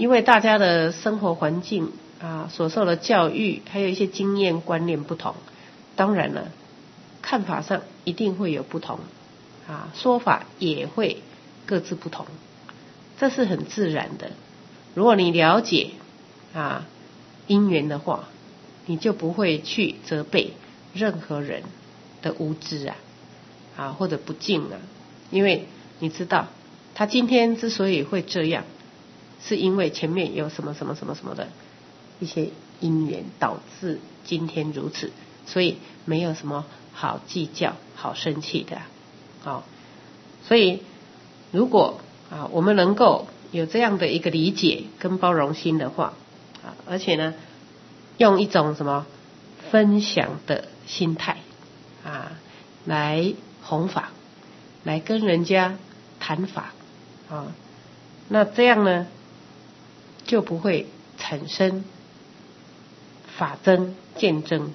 因为大家的生活环境所受的教育，还有一些经验观念不同，当然了，看法上一定会有不同说法也会各自不同，这是很自然的。如果你了解因缘的话，你就不会去责备任何人的无知或者不敬因为你知道他今天之所以会这样，是因为前面有什么什么什么什么的一些因缘导致今天如此，所以没有什么好计较好生气的所以如果我们能够有这样的一个理解跟包容心的话而且呢用一种什么分享的心态来弘法，来跟人家谈法那这样呢就不会产生法争见争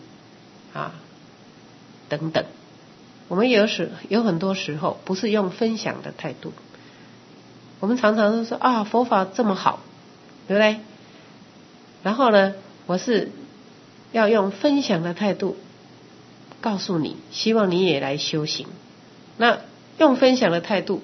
等等。我们有很多时候不是用分享的态度，我们常常都说佛法这么好，对不对？然后呢我是要用分享的态度告诉你，希望你也来修行。那用分享的态度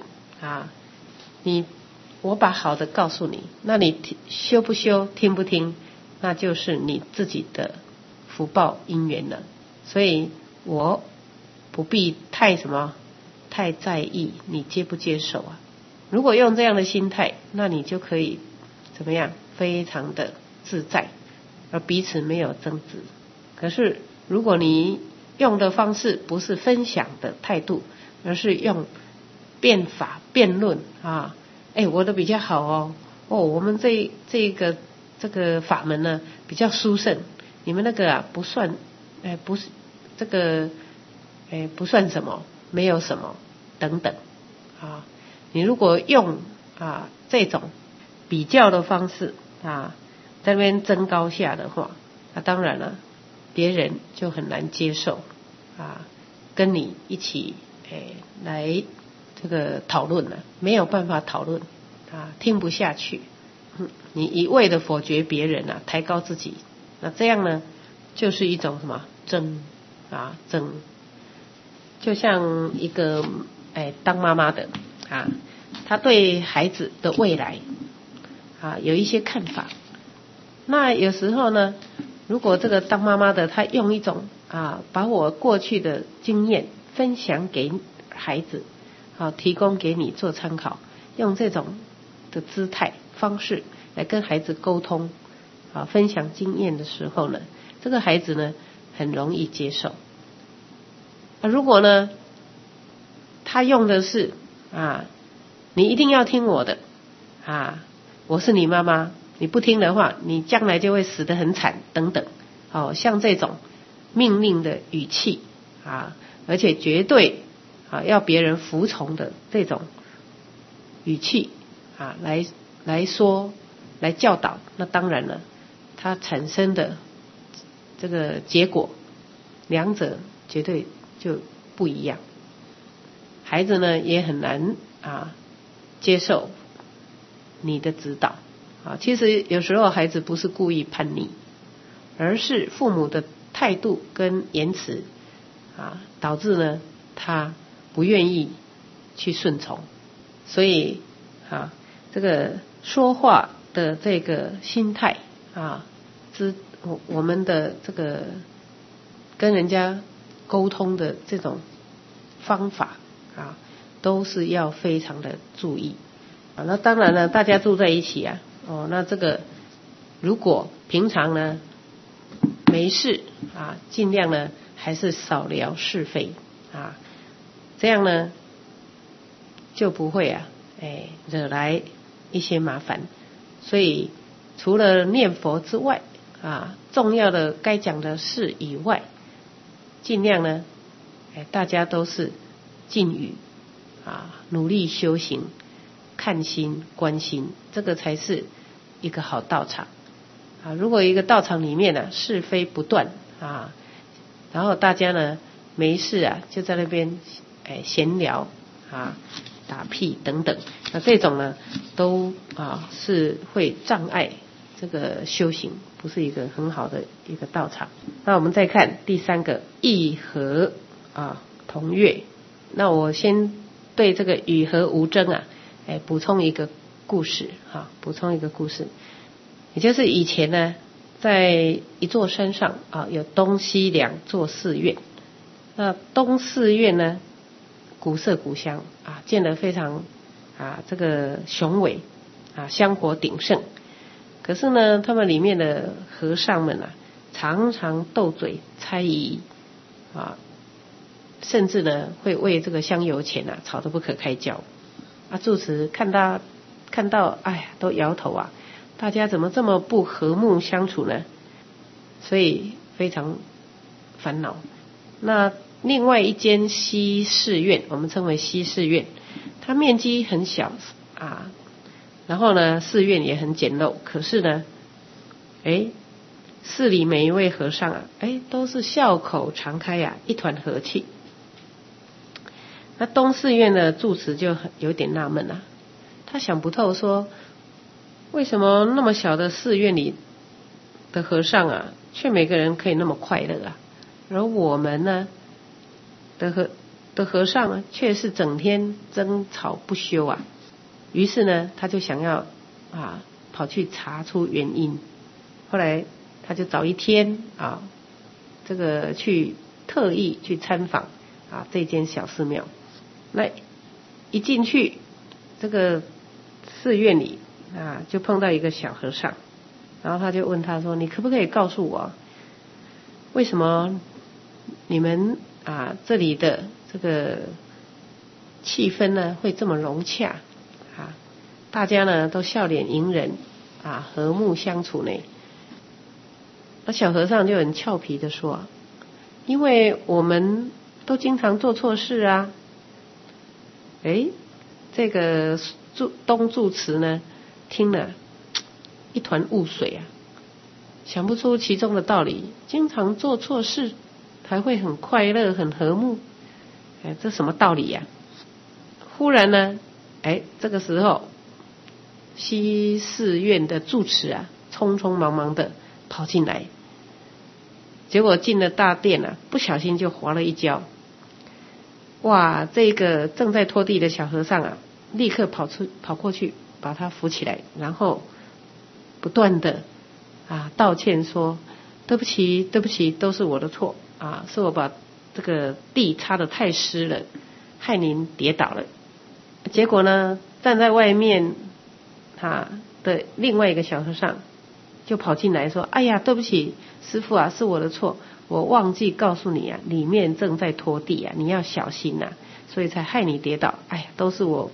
我把好的告诉你，那你修不修听不听，那就是你自己的福报因缘了。所以我不必太在意你接不接受如果用这样的心态，那你就可以怎么样，非常的自在，而彼此没有争执。可是如果你用的方式不是分享的态度，而是用辩法辩论我的比较好我们这个法门呢比较殊胜，你们那个不算不是这个不算什么，没有什么等等你如果用这种比较的方式在那边争高下的话，那当然了，别人就很难接受跟你一起来这个讨论了，没有办法讨论听不下去。你一味的否决别人抬高自己，那这样呢就是一种什么争争。就像一个当妈妈的她对孩子的未来有一些看法。那有时候呢，如果这个当妈妈的她用一种把我过去的经验分享给孩子提供给你做参考，用这种的姿态方式来跟孩子沟通分享经验的时候呢，这个孩子呢很容易接受。如果呢他用的是你一定要听我的我是你妈妈，你不听的话你将来就会死得很惨等等像这种命令的语气而且绝对要别人服从的这种语气来说来教导，那当然了，它产生的这个结果两者绝对就不一样。孩子呢也很难接受你的指导其实有时候孩子不是故意叛逆，而是父母的态度跟言辞导致呢他不愿意去顺从。所以这个说话的这个心态我们的这个跟人家沟通的这种方法都是要非常的注意那当然了，大家住在一起那这个如果平常呢没事尽量呢还是少聊是非这样呢就不会惹来一些麻烦。所以除了念佛之外重要的该讲的事以外，尽量呢大家都是禁语努力修行，看心观心，这个才是一个好道场如果一个道场里面是非不断然后大家呢没事就在那边闲聊打屁等等， 那这种呢都是会障碍这个修行，不是一个很好的一个道场。那我们再看第三个异和同月。那我先对这个与和无争补充一个故事补充一个故事，也就是以前呢，在一座山上有东西两座寺院。那东寺院呢，古色古香建得非常这个雄伟香火鼎盛。可是呢，他们里面的和尚们常常斗嘴猜疑甚至呢会为这个香油钱吵得不可开交。住持看到都摇头大家怎么这么不和睦相处呢？所以非常烦恼。那另外一间西寺院，我们称为西寺院，它面积很小然后呢寺院也很简陋，可是呢寺里每一位和尚都是笑口常开一团和气。那东寺院的住持就有点纳闷他想不透说，为什么那么小的寺院里的和尚却每个人可以那么快乐而我们呢的和尚却是整天争吵不休于是呢他就想要跑去查出原因。后来他就找一天这个特意去参访这间小寺庙。那一进去这个寺院里就碰到一个小和尚，然后他就问他说，你可不可以告诉我，为什么你们这里的这个气氛呢会这么融洽大家呢都笑脸迎人和睦相处呢？那小和尚就很俏皮的说，因为我们都经常做错事这个东住持呢听了一团雾水想不出其中的道理。经常做错事才会很快乐很和睦，这什么道理忽然呢这个时候西寺院的住持匆匆忙忙的跑进来，结果进了大殿不小心就滑了一跤。哇，这个正在拖地的小和尚立刻跑过去把他扶起来，然后不断的道歉说，对不起对不起，都是我的错是我把这个地擦得太湿了，害您跌倒了。结果呢，站在外面的另外一个小和尚就跑进来说，哎呀对不起师父是我的错，我忘记告诉你里面正在拖地你要小心所以才害你跌倒，哎呀都是我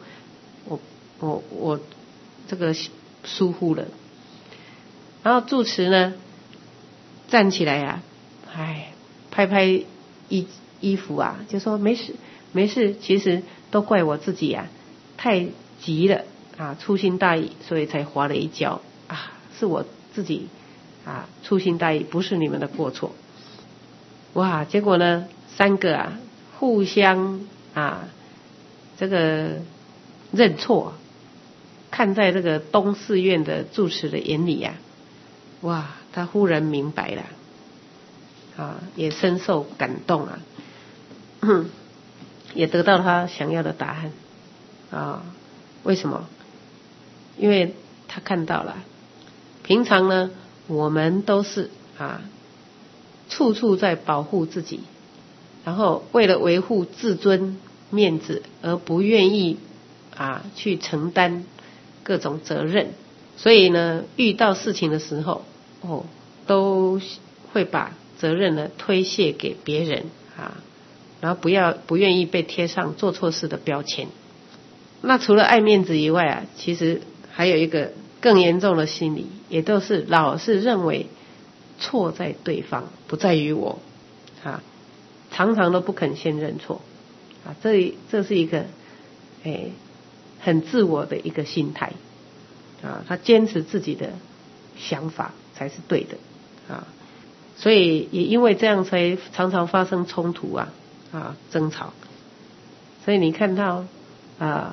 这个疏忽了。然后住持呢站起来拍拍衣服就说没事没事，其实都怪我自己太急了粗心大意，所以才滑了一跤是我自己粗心大意，不是你们的过错。哇，结果呢三个互相这个认错。看在这个东寺院的住持的眼里哇，他忽然明白了也深受感动也得到他想要的答案为什么？因为他看到了平常呢我们都是处处在保护自己，然后为了维护自尊面子而不愿意去承担各种责任，所以呢遇到事情的时候都会把责任呢推卸给别人然后不愿意被贴上做错事的标签。那除了爱面子以外其实还有一个更严重的心理，也都是老是认为错在对方不在于我常常都不肯先认错这是一个很自我的一个心态他坚持自己的想法才是对的所以也因为这样才常常发生冲突争吵。所以你看到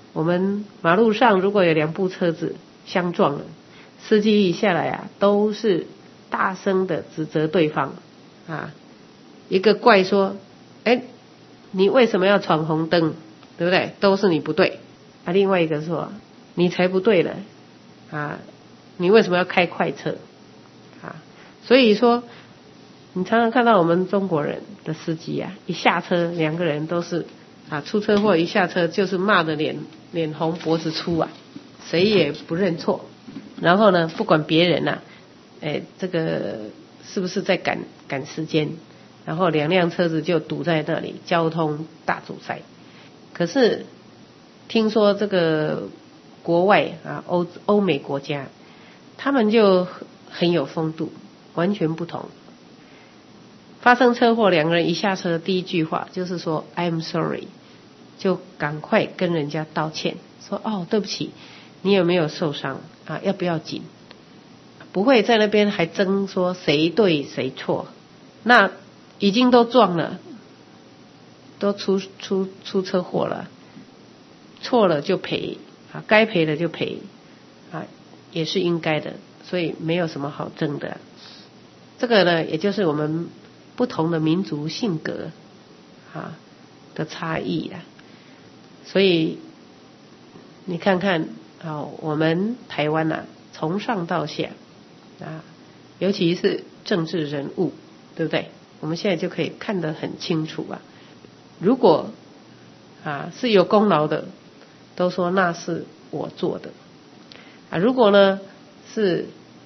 我们马路上如果有两部车子相撞了，司机一下来啊，都是大声的指责对方啊，一个怪说，你为什么要闯红灯，对不对？都是你不对啊。另外一个说，你才不对了啊，你为什么要开快车啊？所以说，你常常看到我们中国人的司机啊，一下车两个人都是出车祸，一下车就是骂得脸红脖子粗啊，谁也不认错。然后呢，不管别人这个是不是在赶时间，然后两辆车子就堵在那里，交通大阻塞。可是听说这个国外欧美国家，他们就很有风度，完全不同。发生车祸，两个人一下车，第一句话就是说 I'm sorry， 就赶快跟人家道歉，说对不起，你有没有受伤要不要紧，不会在那边还争说谁对谁错。那已经都撞了，都出车祸了，错了就赔该赔的就赔也是应该的，所以没有什么好争的。这个呢，也就是我们不同的民族性格的差异啦。所以你看看我们台湾从上到下尤其是政治人物，对不对？我们现在就可以看得很清楚如果是有功劳的，都说那是我做的如果呢是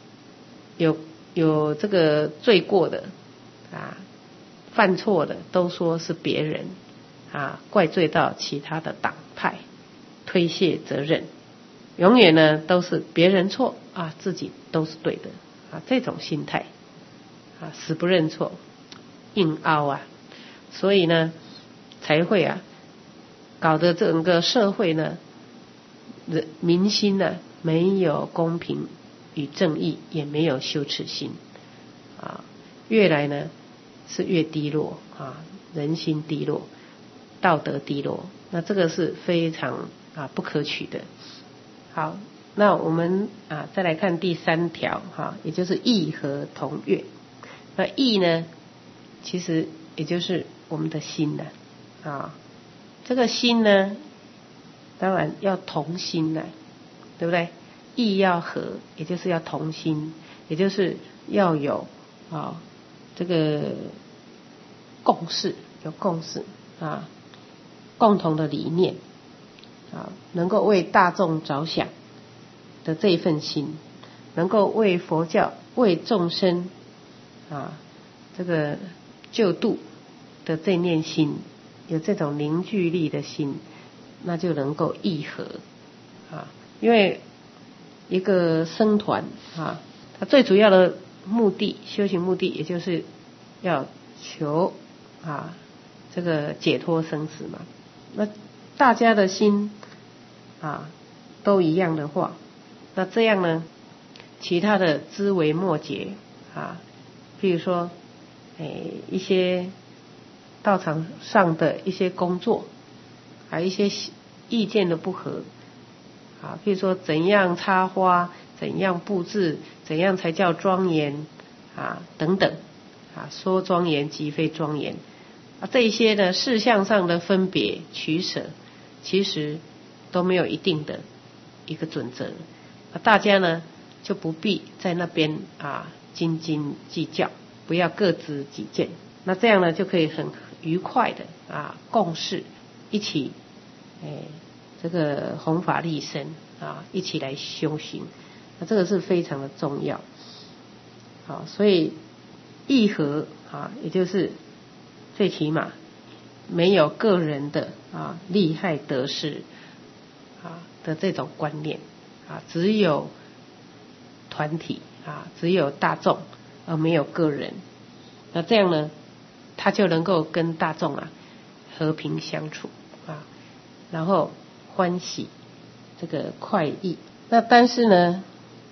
有这个罪过的犯错的，都说是别人怪罪到其他的党派，推卸责任，永远呢都是别人错自己都是对的这种心态死不认错，硬凹所以呢才会搞得整个社会呢民心呢没有公平与正义，也没有羞耻心越来呢是越低落人心低落，道德低落，那这个是非常不可取的。好，那我们再来看第3条也就是义和同悦。那义呢，其实也就是我们的心这个心呢，当然要同心对不对？义要和，也就是要同心，也就是要有这个共识，有共识共同的理念能够为大众着想的这一份心，能够为佛教、为众生这个救度的这念心，有这种凝聚力的心，那就能够义和因为一个僧团它最主要的目的，修行目的，也就是要求这个解脱生死嘛。那大家的心都一样的话，那这样呢，其他的枝微末节譬如说一些道场上的一些工作一些意见的不合譬如说怎样插花，怎样布置，怎样才叫庄严等等说庄严即非庄严这一些呢事项上的分别取舍，其实都没有一定的一个准则大家呢就不必在那边斤斤计较，不要各执己见，那这样呢就可以很愉快的共事，一起这个弘法利生一起来修行，那这个是非常的重要所以义和也就是最起码没有个人的利害得失的这种观念只有团体只有大众而没有个人，那这样呢他就能够跟大众和平相处然后欢喜这个快意。那但是呢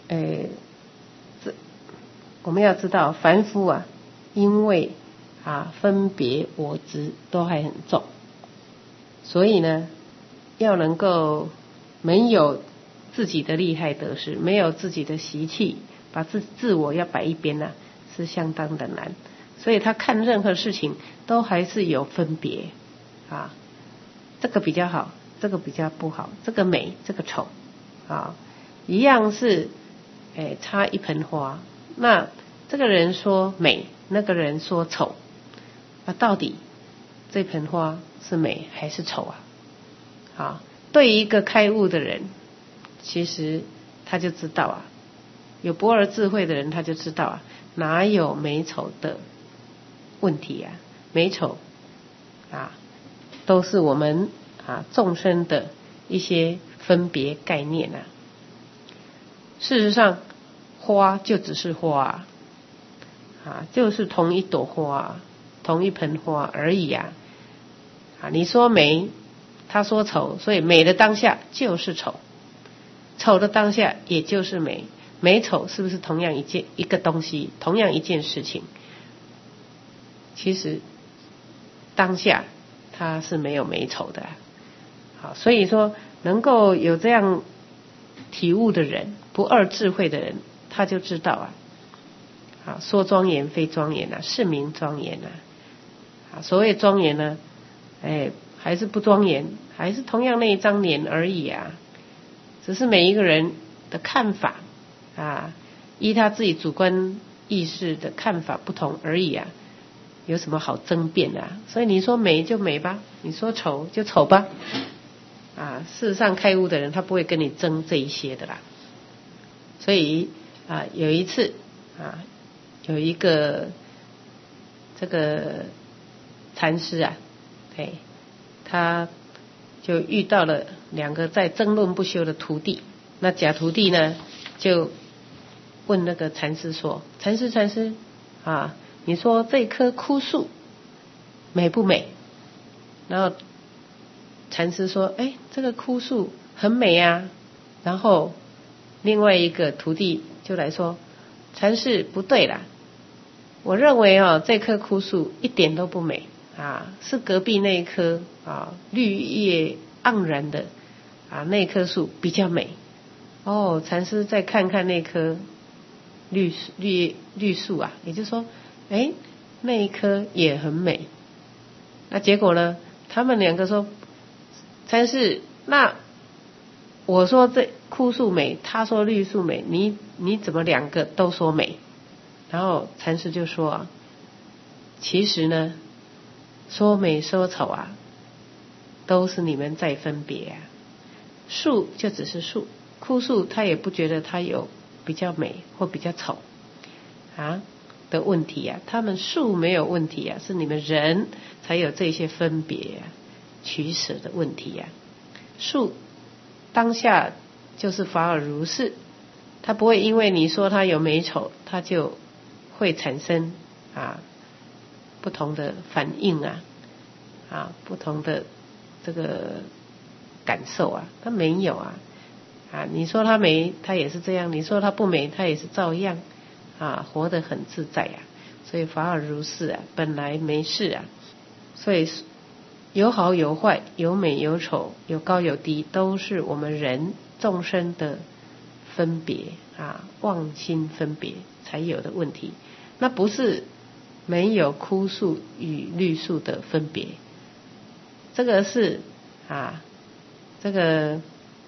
我们要知道凡夫因为分别我执都还很重，所以呢要能够没有自己的利害得失，没有自己的习气，把自我要摆一边啊，是相当的难。所以他看任何事情都还是有分别啊，这个比较好，这个比较不好，这个美，这个丑啊，一样是插一盆花，那这个人说美，那个人说丑，那到底这盆花是美还是丑啊？啊，对于一个开悟的人，其实他就知道啊，有不二智慧的人他就知道啊，哪有美丑的问题啊？美丑啊，都是我们众生的一些分别概念啊。事实上，花就只是花就是同一朵花，同一盆花而已啊。你说美，他说丑，所以美的当下就是丑，丑的当下也就是美。美丑是不是同样一个东西，同样一件事情？其实当下它是没有美丑的。好，所以说能够有这样体悟的人，不二智慧的人，他就知道说庄严非庄严是名庄严所谓庄严呢，还是不庄严，还是同样那一张脸而已只是每一个人的看法依他自己主观意识的看法不同而已有什么好争辩所以你说美就美吧，你说丑就丑吧事实上开悟的人他不会跟你争这一些的啦。所以有一次有一个这个禅师他就遇到了两个在争论不休的徒弟。那假徒弟呢就问那个禅师说，禅师你说这棵枯树美不美？然后禅师说这个枯树很美然后另外一个徒弟就来说，禅师不对啦，我认为这棵枯树一点都不美是隔壁那一棵绿叶盎然的那棵树比较美。禅师再看看那棵绿树也就是说那一棵也很美。那结果呢，他们两个说，禅师，那我说这枯树美，他说绿树美，你怎么两个都说美？然后禅师就说其实呢，说美说丑都是你们在分别树就只是树，枯树他也不觉得它有比较美或比较丑的问题他们树没有问题是你们人才有这些分别取舍的问题树当下就是法尔如是，它不会因为你说它有美丑，它就会产生不同的反应不同的这个感受它没有你说它美，它也是这样；你说它不美，它也是照样活得很自在所以法尔如是本来没事所以有好有坏，有美有丑，有高有低，都是我们人众生的分别妄心分别才有的问题。那不是没有枯树与绿树的分别，这个是这个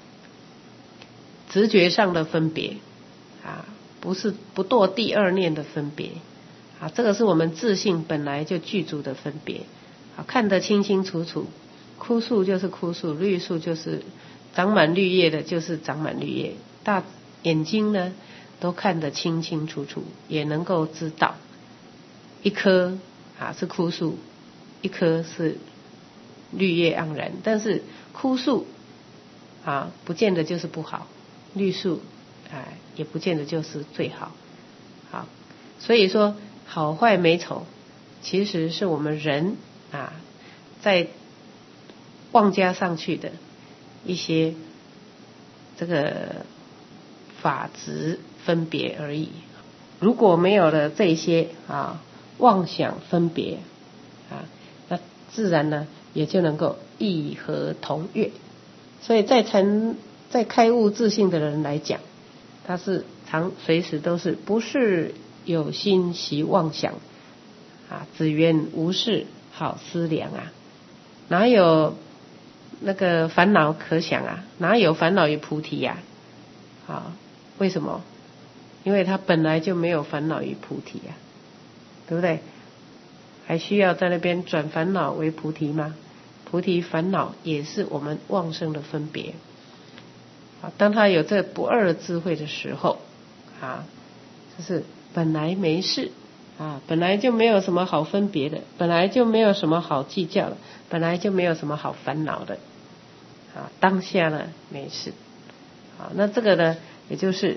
直觉上的分别不是不堕第二念的分别这个是我们自性本来就具足的分别看得清清楚楚，枯树就是枯树，绿树就是长满绿叶的就是长满绿叶，大眼睛呢都看得清清楚楚，也能够知道一棵是枯树，一棵是绿叶盎然，但是枯树不见得就是不好，绿树也不见得就是最好所以说好坏美丑其实是我们人在妄加上去的一些这个法执分别而已。如果没有了这些妄想分别那自然呢也就能够异合同悦。所以在在开悟自性的人来讲，他是随时都是不是有心习妄想啊，只缘无事好思量啊，哪有那个烦恼可想啊？哪有烦恼与菩提呀？为什么？因为他本来就没有烦恼与菩提啊，对不对？还需要在那边转烦恼为菩提吗？菩提烦恼也是我们妄生的分别。当他有这不二的智慧的时候就是本来没事本来就没有什么好分别的，本来就没有什么好计较的，本来就没有什么好烦恼的当下呢没事那这个呢也就是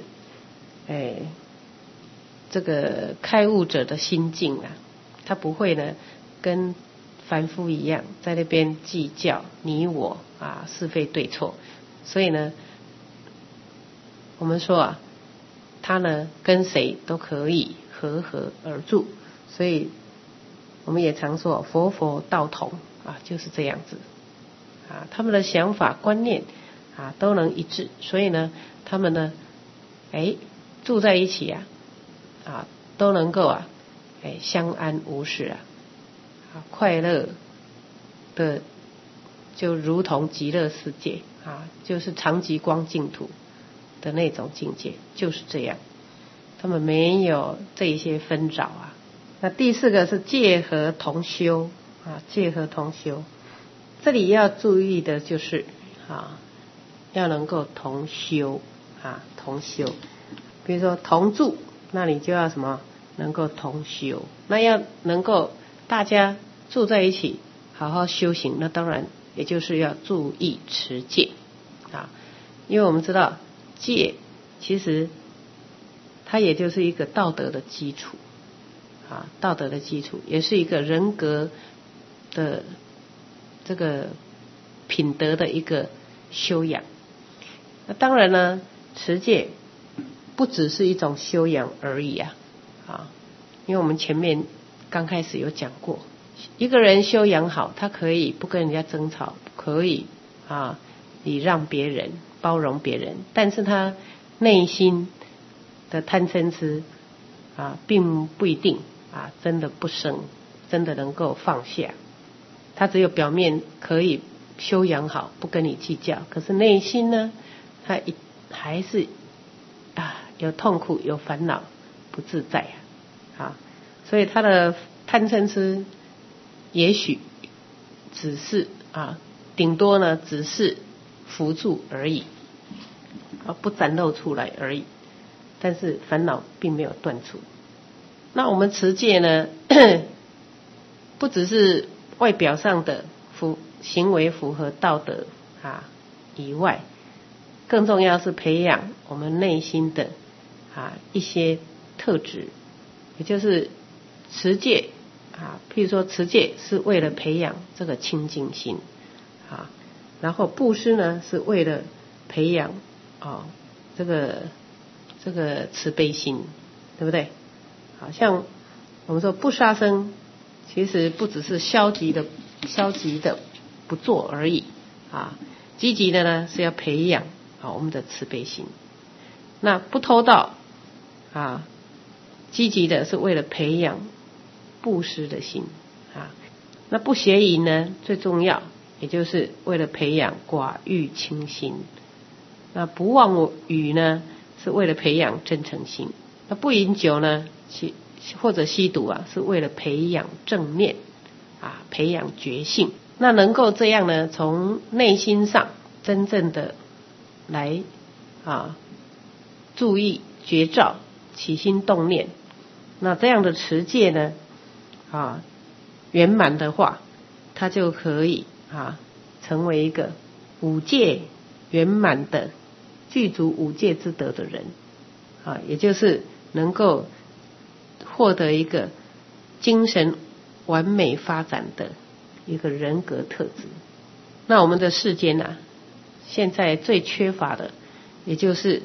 这个开悟者的心境他不会呢跟凡夫一样在那边计较你我是非对错，所以呢我们说他呢跟谁都可以和合而住，所以我们也常说佛佛道同就是这样子他们的想法观念都能一致，所以呢他们呢住在一起都能够相安无事快乐的就如同极乐世界就是常寂光净土的那种境界，就是这样，他们没有这一些纷扰那第四个是戒和同修戒和同修，这里要注意的就是要能够同修同修，比如说同住，那你就要什么能够同修，那要能够大家住在一起好好修行，那当然也就是要注意持戒因为我们知道戒其实它也就是一个道德的基础道德的基础，也是一个人格的这个品德的一个修养。那当然呢持戒不只是一种修养而已因为我们前面刚开始有讲过，一个人修养好，他可以不跟人家争吵，可以礼让别人，包容别人，但是他内心的贪嗔痴并不一定真的不生，真的能够放下。他只有表面可以修养好，不跟你计较，可是内心呢他还是有痛苦有烦恼不自在所以他的贪嗔痴也许只是顶多呢只是浮住而已不展露出来而已，但是烦恼并没有断除。那我们持戒呢不只是外表上的行为符合道德以外，更重要是培养我们内心的一些特质，也就是持戒譬如说持戒是为了培养这个清净心然后布施呢是为了培养这个慈悲心，对不对？好像我们说不杀生，其实不只是消极的不做而已积极的呢是要培养我们的慈悲心。那不偷盗积极的是为了培养布施的心那不邪淫呢最重要，也就是为了培养寡欲清心。那不妄语呢是为了培养真诚心。那不饮酒呢或者吸毒是为了培养正念培养觉性。那能够这样呢从内心上真正的来注意觉照起心动念，那这样的持戒呢圆满的话，它就可以成为一个五戒圆满的具足五戒之德的人也就是能够获得一个精神完美发展的一个人格特质。那我们的世间现在最缺乏的也就是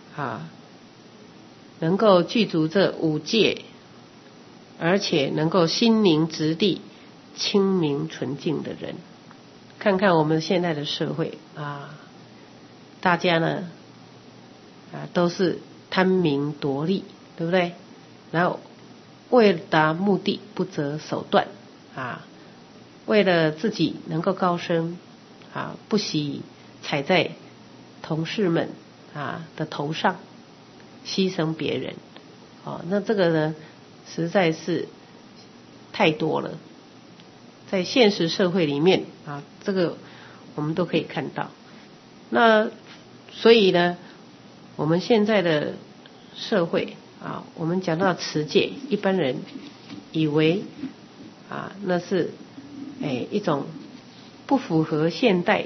能够具足这五戒，而且能够心灵直地清明纯净的人。看看我们现在的社会大家呢都是贪名夺利，对不对？然后为了达目的不择手段为了自己能够高升不惜踩在同事们的头上，牺牲别人那这个呢实在是太多了，在现实社会里面这个我们都可以看到。那所以呢，我们现在的社会我们讲到持戒，一般人以为那是一种不符合现代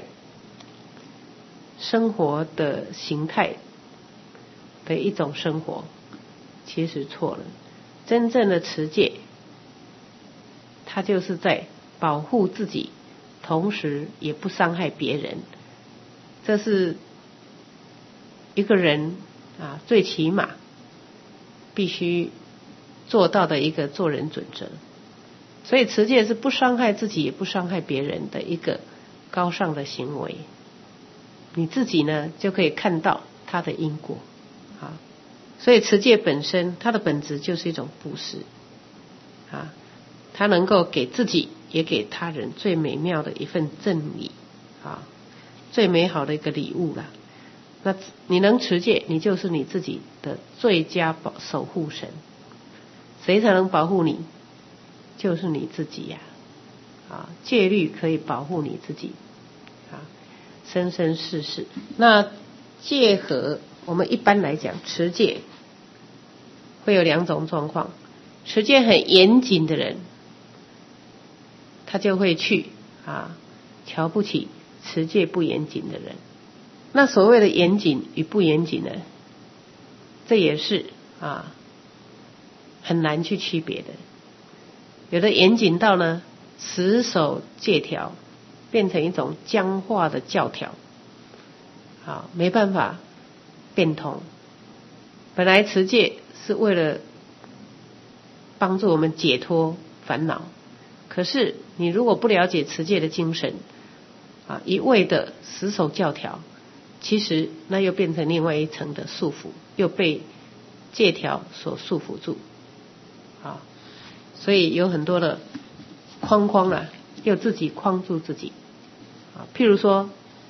生活的形态的一种生活，其实错了。真正的持戒，它就是在保护自己，同时也不伤害别人。这是一个人最起码必须做到的一个做人准则。所以持戒是不伤害自己也不伤害别人的一个高尚的行为。你自己呢就可以看到它的因果所以持戒本身它的本质就是一种布施它能够给自己也给他人最美妙的一份赠礼最美好的一个礼物啦。那你能持戒，你就是你自己的最佳守护神。谁才能保护你？就是你自己呀戒律可以保护你自己生生世世。那戒和我们一般来讲持戒会有两种状况。持戒很严谨的人，他就会去瞧不起持戒不严谨的人。那所谓的严谨与不严谨呢，这也是很难去区别的。有的严谨到呢死守戒条，变成一种僵化的教条没办法变通。本来持戒是为了帮助我们解脱烦恼，可是你如果不了解持戒的精神一味的死守教条，其实那又变成另外一层的束缚，又被戒条所束缚住所以有很多的框框又自己框住自己譬如说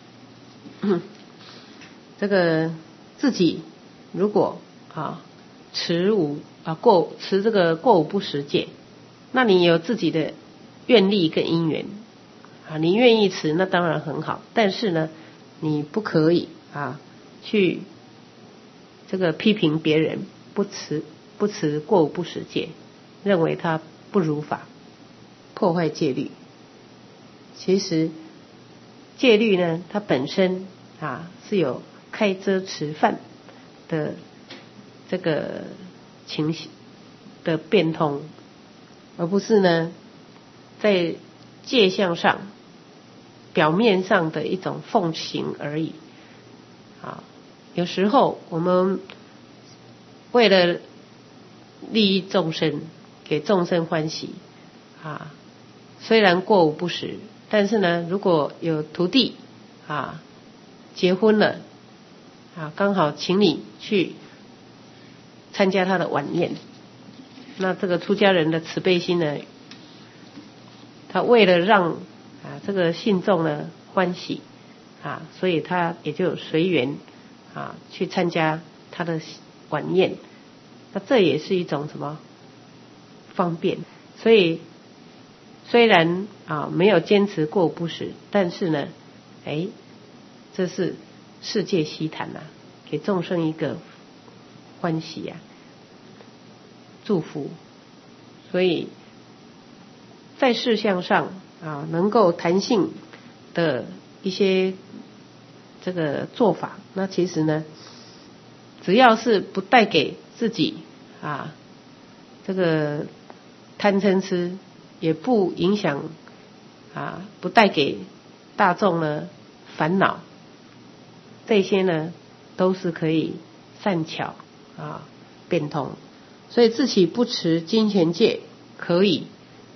这个自己如果持这个过午不食戒，那你有自己的愿力跟因缘你愿意持那当然很好，但是呢你不可以去这个批评别人不持过午不食戒，认为他不如法，破坏戒律。其实戒律呢它本身是有开遮持犯的这个情形的变通，而不是呢在戒相上表面上的一种奉行而已有时候我们为了利益众生，给众生欢喜虽然过午不食，但是呢如果有徒弟结婚了刚好请你去参加他的晚宴，那这个出家人的慈悲心呢，他为了让这个信众呢欢喜所以他也就随缘去参加他的晚宴。那这也是一种什么方便。所以虽然没有坚持过午不食，但是呢这是世界希谈给众生一个欢喜祝福。所以在事项上能够弹性的一些这个做法，那其实呢只要是不带给自己这个贪嗔痴，也不影响不带给大众呢烦恼，这些呢都是可以善巧变通。所以自己不持金钱戒可以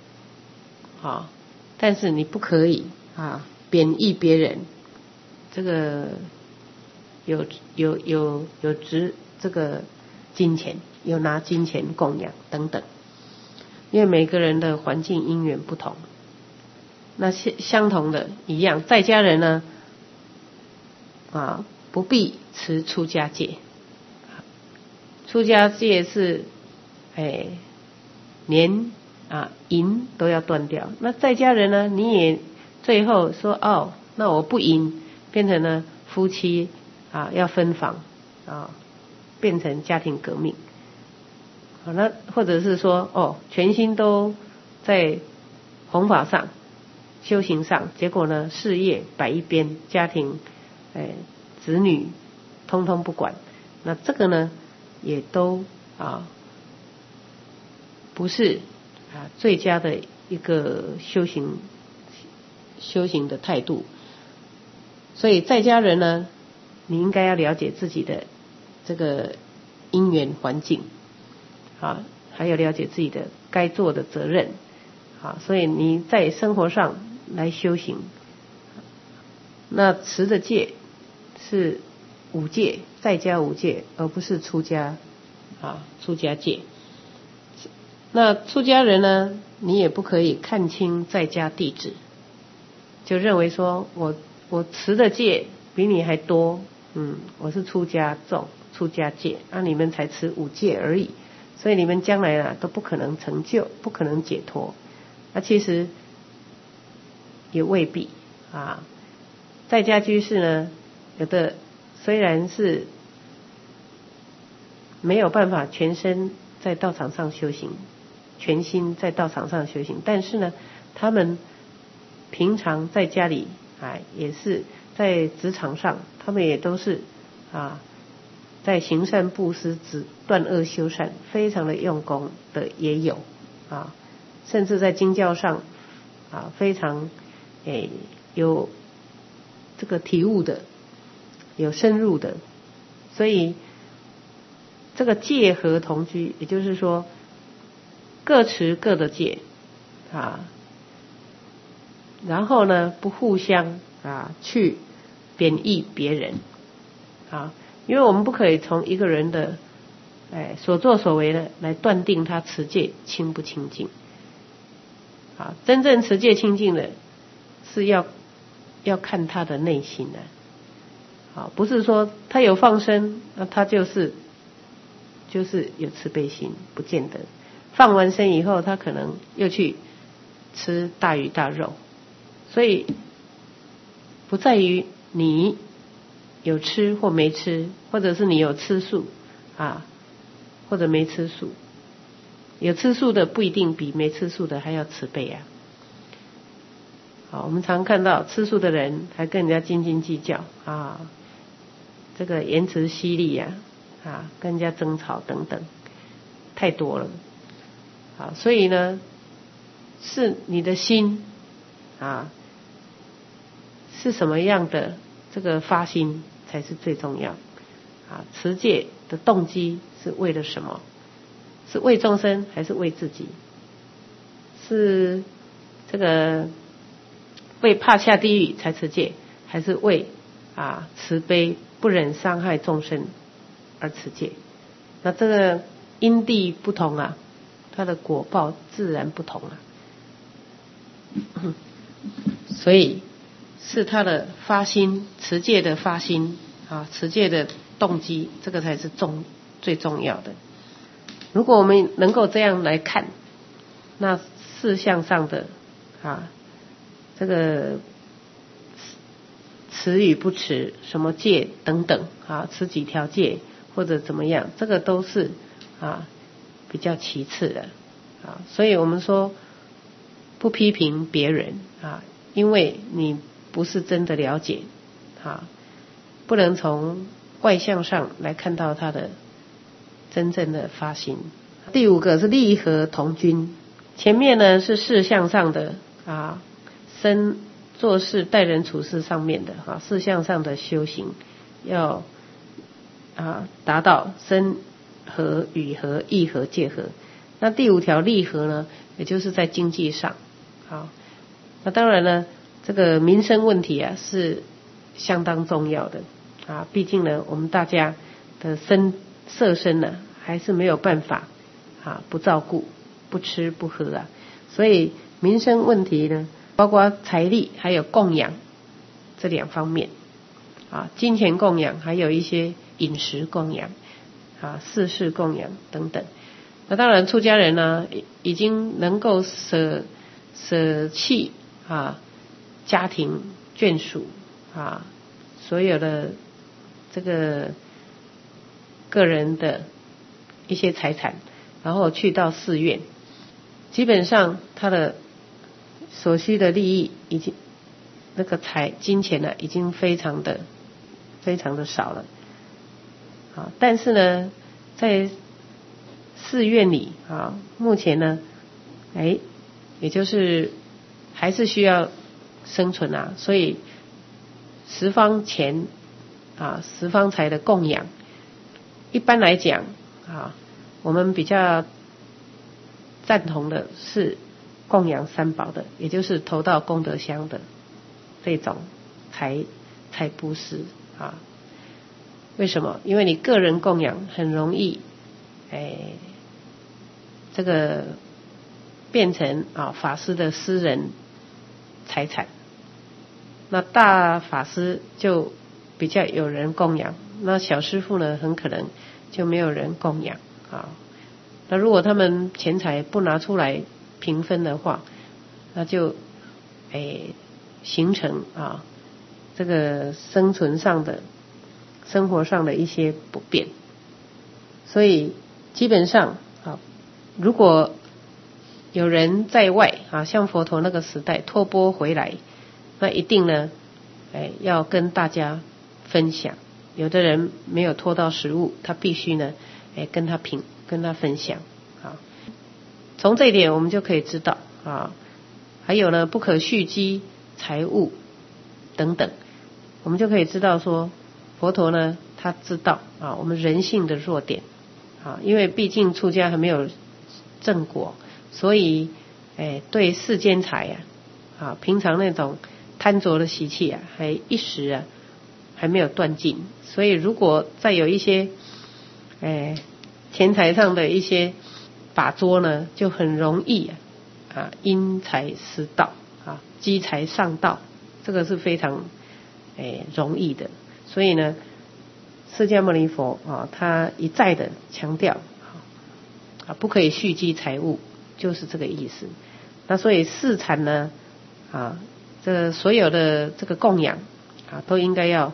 但是你不可以贬义别人，这个有值这个金钱，有拿金钱供养等等。因为每个人的环境因缘不同，那相同的一样，在家人呢不必持出家戒。出家戒是连淫都要断掉。那在家人呢，你也最后说那我不淫，变成了夫妻要分房变成家庭革命。那或者是说全心都在弘法上修行上，结果呢事业摆一边，家庭子女通通不管，那这个呢也都不是最佳的一个修行的态度。所以在家人呢，你应该要了解自己的这个因缘环境还有了解自己的该做的责任所以你在生活上来修行。那持的戒是五戒，在家五戒，而不是出家戒。那出家人呢，你也不可以看清在家弟子，就认为说我持的戒比你还多，我是出家众，出家戒你们才持五戒而已，所以你们将来都不可能成就，不可能解脱。其实也未必在家居士呢，有的虽然是没有办法全身在道场上修行，全心在道场上修行，但是呢他们平常在家里也是在职场上，他们也都是在行善布施、断恶修善非常的用功的也有甚至在经教上非常有这个体悟的，有深入的。所以这个戒和同居，也就是说各持各的戒然后呢不互相去贬义别人因为我们不可以从一个人的所作所为呢来断定他持戒清不清净真正持戒清净的是要看他的内心不是说他有放生，那他就是有慈悲心，不见得放完生以后他可能又去吃大鱼大肉。所以不在于你有吃或没吃，或者是你有吃素或者没吃素。有吃素的不一定比没吃素的还要慈悲我们常看到吃素的人还跟人家斤斤计较这个言辞犀利跟人家争吵等等，太多了所以呢是你的心是什么样的这个发心才是最重要持戒的动机是为了什么？是为众生还是为自己？是这个为怕下地狱才持戒，还是为慈悲不忍伤害众生而持戒？那这个因地不同它的果报自然不同所以是他的发心，持戒的发心持戒的动机，这个才是最重要的。如果我们能够这样来看，那事项上的这个持与不持，什么戒等等持几条戒或者怎么样，这个都是比较其次的所以我们说不批评别人因为你不是真的了解不能从外相上来看到他的真正的发心。第五个是利和同均，前面呢是事项上的身做事待人处事上面的事项上的修行，要达到身和语和意和戒和。那第五条利和呢，也就是在经济上那当然呢这个民生问题是相当重要的毕竟呢我们大家的色身呢还是没有办法不照顾不吃不喝所以民生问题呢包括财力还有供养这2方面金钱供养还有一些饮食供养世事供养等等。那当然出家人呢已经能够舍弃家庭眷属所有的这个个人的一些财产，然后去到寺院，基本上他的所需的利益已经那个金钱呢已经非常的少了但是呢在寺院里目前呢也就是还是需要生存所以十方钱十方财的供养，一般来讲我们比较赞同的是供养三宝的，也就是投到功德箱的这种财布施为什么？因为你个人供养很容易这个变成法师的私人财产，那大法师就比较有人供养，那小师父呢很可能就没有人供养那如果他们钱财不拿出来平分的话，那就形成这个生活上的一些不便。所以基本上如果有人在外像佛陀那个时代托钵回来，那一定呢要跟大家分享。有的人没有托到食物，他必须呢跟他分享从这一点我们就可以知道还有呢不可蓄积财物等等，我们就可以知道说佛陀呢他知道我们人性的弱点因为毕竟出家还没有正果，所以对世间财平常那种贪着的习气还一时还没有断尽，所以如果再有一些钱财上的一些把捉呢，就很容易因财失道积财上道，这个是非常容易的。所以呢释迦牟尼佛他一再的强调不可以蓄积财物，就是这个意思。那所以四禅呢这所有的这个供养都应该要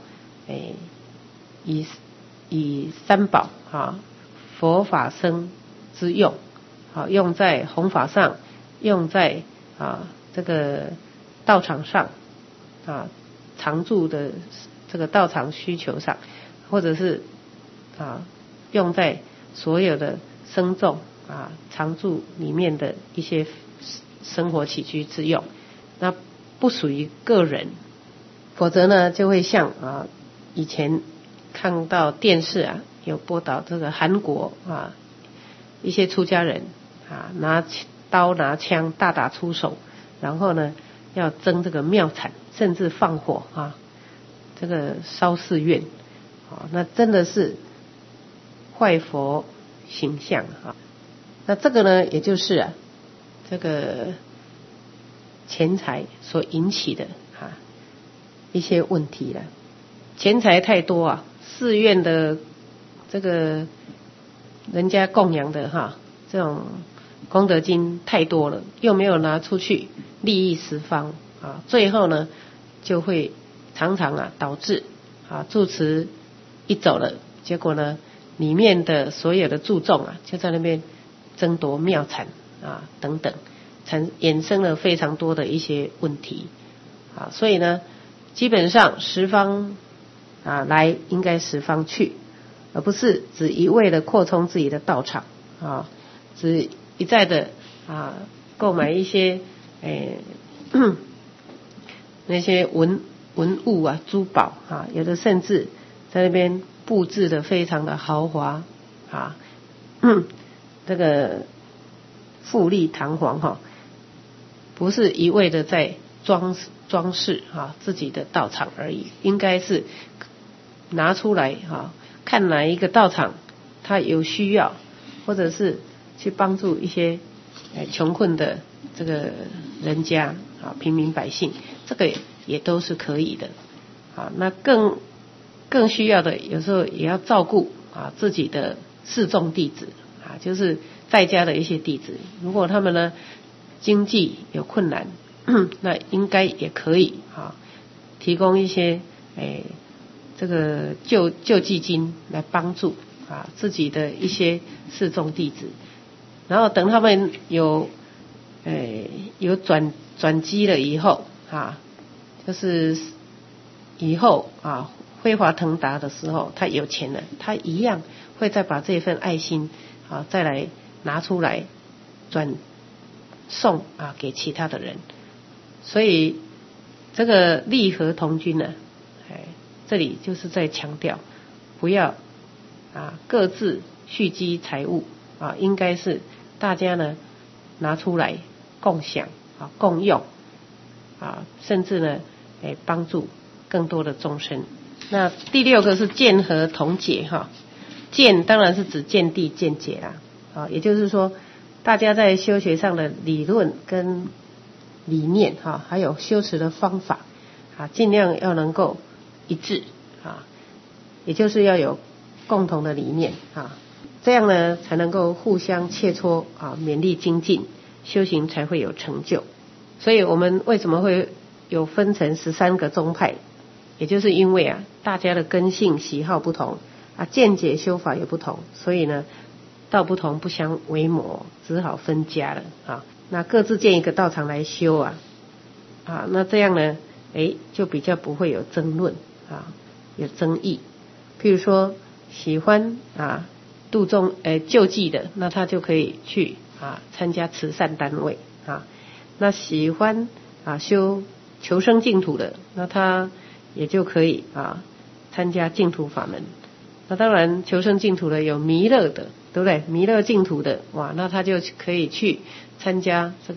以三宝佛法僧之用用在弘法上，用在这个道场上常住的这个道场需求上，或者是用在所有的僧众常住里面的一些生活起居之用，那不属于个人，否则呢就会像以前看到电视有播导这个韩国一些出家人拿刀拿枪大打出手，然后呢要争这个庙产，甚至放火这个烧寺院那真的是坏佛形象那这个呢也就是这个钱财所引起的一些问题了。钱财太多寺院的这个人家供养的这种功德金太多了，又没有拿出去利益十方最后呢就会常常导致住持一走了，结果呢里面的所有的住众就在那边争夺庙产等等，衍生了非常多的一些问题所以呢基本上十方来应该十方去，而不是只一味的扩充自己的道场只一再的购买一些那些文物珠宝有的甚至在那边布置的非常的豪华这个富丽堂皇不是一味的在装饰自己的道场而已，应该是拿出来看哪一个道场他有需要，或者是去帮助一些穷困的这个人家平民百姓，这个也都是可以的。那更需要的，有时候也要照顾自己的侍众弟子就是在家的一些弟子，如果他们呢经济有困难，那应该也可以提供一些这个救济金来帮助自己的一些侍众弟子，然后等他们有转机了以后就是以后辉华腾达的时候，他有钱了，他一样会再把这份爱心再来拿出来转送给其他的人。所以这个利和同均呢，这里就是在强调不要各自蓄积财物应该是大家呢拿出来共享共用甚至呢帮助更多的众生。那第6个是见和同解见当然是指见地见解啦也就是说大家在修学上的理论跟理念还有修持的方法尽量要能够一致也就是要有共同的理念这样呢才能够互相切磋勉励精进，修行才会有成就。所以我们为什么会有分成13个宗派，也就是因为大家的根性喜好不同见解修法也不同，所以呢道不同不相为谋，只好分家了那各自建一个道场来修那这样呢就比较不会有争论有争议。譬如说喜欢度众救济的，那他就可以去参加慈善单位那喜欢修求生净土的，那他也就可以参加净土法门。那当然求生净土的有弥勒的，对不对？弥勒净土的那他就可以去参加这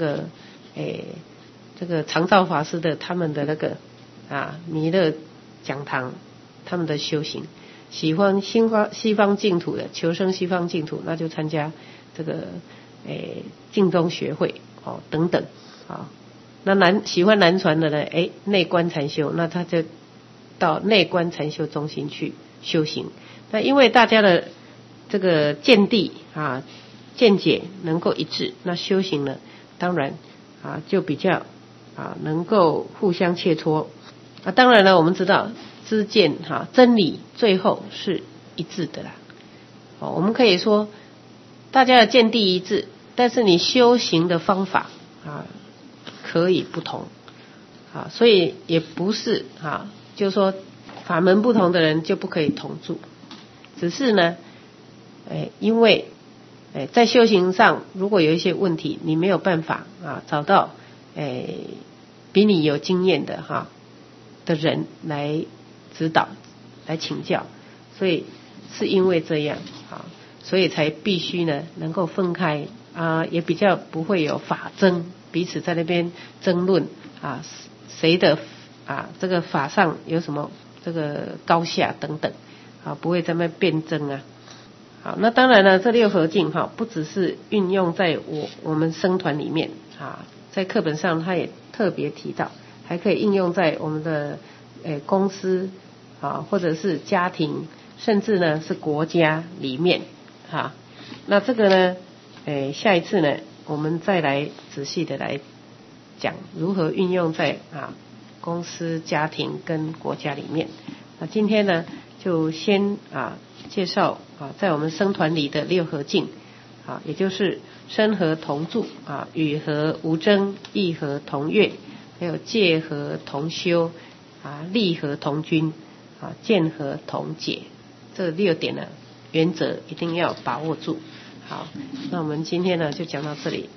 个常照法师的他们的那个弥勒讲堂，他们的修行。喜欢西方净土的，求生西方净土，那就参加这个净宗学会等等那喜欢南传的呢内观禅修，那他就到内观禅修中心去修行。那因为大家的这个见地见解能够一致，那修行呢当然就比较能够互相切磋当然了，我们知道知见真理最后是一致的啦我们可以说大家的见地一致，但是你修行的方法可以不同所以也不是就是说法门不同的人就不可以同住，只是呢因为在修行上如果有一些问题你没有办法找到比你有经验的人来指导来请教，所以是因为这样所以才必须呢能够分开也比较不会有法争，彼此在那边争论谁的这个法上有什么这个高下等等不会在那边辩争好，那当然了，这6合敬不只是运用在我们僧团里面在课本上他也特别提到，还可以应用在我们的公司或者是家庭，甚至呢是国家里面那这个呢下一次呢我们再来仔细的来讲如何运用在公司家庭跟国家里面。那今天呢就先介绍在我们僧团里的6合敬也就是身和同住语和无争，意和同悦，还有戒和同修利和同均见和同解，这6点呢原则一定要把握住。好，那我们今天呢就讲到这里。